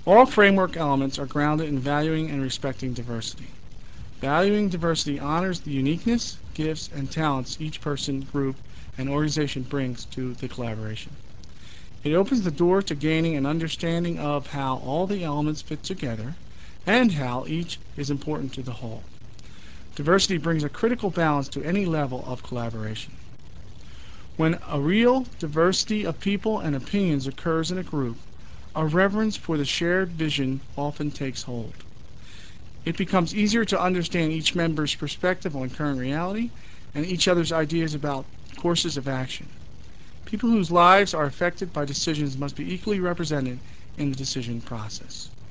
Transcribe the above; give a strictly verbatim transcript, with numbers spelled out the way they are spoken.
All framework elements are grounded in valuing and respecting diversity. Valuing diversity honors the uniqueness, gifts, and talents each person, group, and organization brings to the collaboration. It opens the door to gaining an understanding of how all the elements fit together and how each is important to the whole. Diversity brings a critical balance to any level of collaboration. When a real diversity of people and opinions occurs in a group, a reverence for the shared vision often takes hold. It becomes easier to understand each member's perspective on current reality and each other's ideas about courses of action. People whose lives are affected by decisions must be equally represented in the decision process.